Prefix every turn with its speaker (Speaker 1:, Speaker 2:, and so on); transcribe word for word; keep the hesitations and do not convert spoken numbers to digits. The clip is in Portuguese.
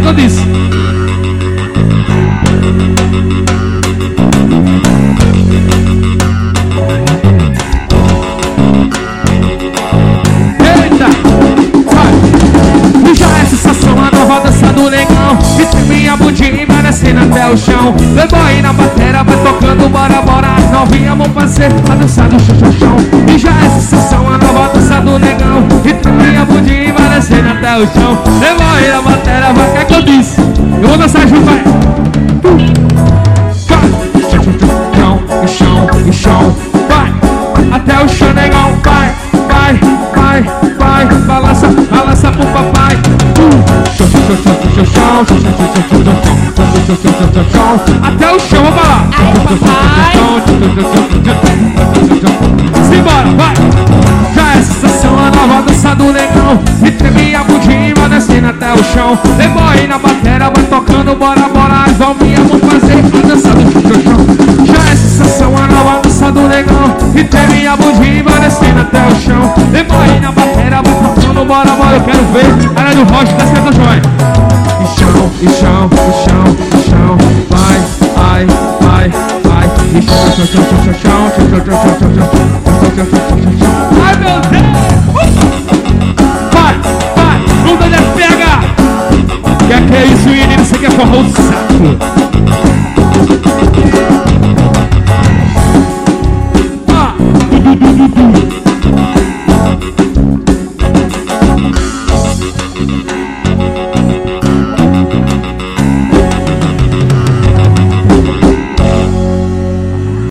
Speaker 1: que eu disse? Eita! Vai! E já é sensação a nova dança do negão. E tem minha bundinha descendo até o chão. Playboy na bateria, vai tocando, bora, bora. As novinhas vão fazer a dança do chão. E já é sensação a nova dança do negão. E tem minha bundinha descendo até o chão. Playboy na bateria, vai, que é que eu disse? Eu vou dançar junto, vai. Chão, e chão, e chão, vai. Até o chão, negão, vai, vai, vai, vai. Balança, balança pro papai. Chão, chão, chão, chão, chão, chão, chão, chão. Até o chão, vamos lá. Simbora, vai. Já é sensação a nova dança do negão. E treme a bundinha descendo até o chão. Playboy na bateria, vai tocando, bora, bora. As palminhas vão fazer a dança do chão. Já é sensação a nova dança do negão. E treme a bundinha descendo até o chão. Playboy na bateria, vai tocando, bora, bora. Eu quero ver a área do rocha descendo a joia. E chão, e chão, e chão, e chão. Vai, vai, vai, vai. E chão, chão, chão, chão, chão, chão, chão, chão, chão, chão, chão. Ai, meu Deus! Vai, vai, não dá de pega! Que que é isso, menino? Você quer forrar o saco?